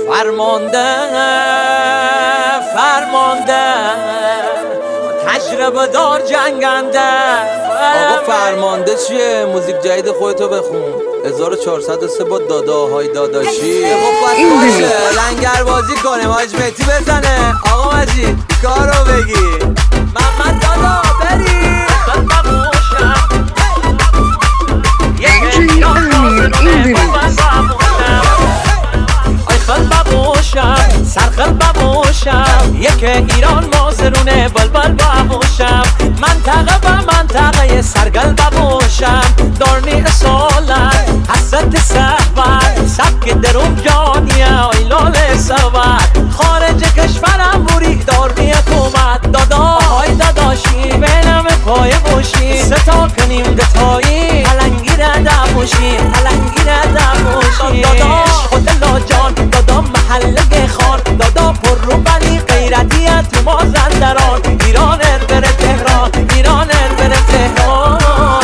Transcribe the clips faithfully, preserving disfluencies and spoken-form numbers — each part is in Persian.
فرمانده فرمانده تجربه دار جنگنده. آقا فرمانده چیه؟ موزیک جدید خودتو بخون. هزار و چهارصد و سه با داداهای داداشی. خب پس باشه لنگر بازی کنیم، حاج مهدی بزنه. آقا مجید کارو بگی. محمد دادا بری سرخل ببوشم یک ایران مازرونه بلبل ببوشم منطقه به منطقه سرگل ببوشم دارنی اصالت حسد صحبت سبک دروم جانیه ایلال سوت خارج کشورم بوری دارنی حکومت دادا های داداشی بینم پای بوشی ستا کنیم دتایی پلنگی را دبوشی پلنگی را دبوشی دادا خود لاجان دادا محله خان دادا پر رو بنی غیرتیت تو مازندران ایرانت بره تهران ایرانت بره تهران.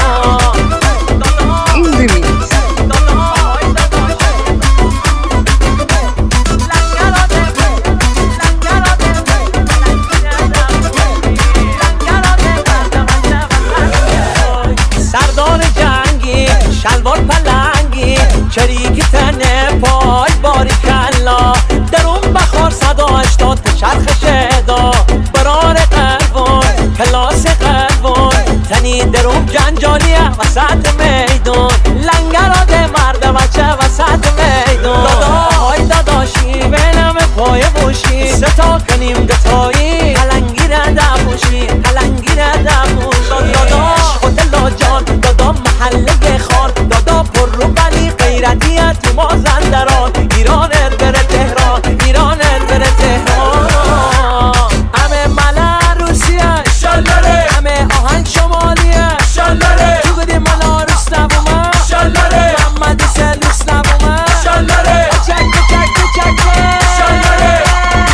سردار جنگی شلوار پلنگی چریکی تنه پای باری کلا درون بخار صدا هشتاد چرخ شدا برار قربان کلاس قربان تنی درون جنجالیه وسط میدون لنگراده مرد بچه وسط میدون دادا های داداشی بینم پای بوشی ستا کنیم دتایی پلنگی را دبوشی پلنگی را دبوشی دادا خود لاجان دادا محله خان دادا پر رو بنی غیرتیه تو مازندران ایرانت بره تهران ایرانت بره تهران. همه ملا روسیه شالاره همه آهنگ شمالیه شالاره تو گدی ملا روس نبومه شالاره محمد سلوس نبومه شالاره چک چک چک شالاره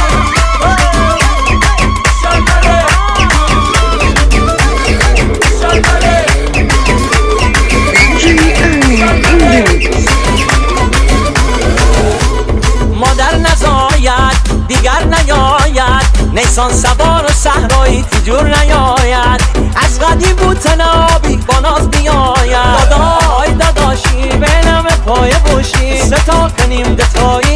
مادر نزاید دیگر نیاید نیسان سوار و صحرایی تیجور نیاید از قدیم بود تنابی با ناز بیاید دادا های داداشی بینم پای بوشی ستا کنیم دتایی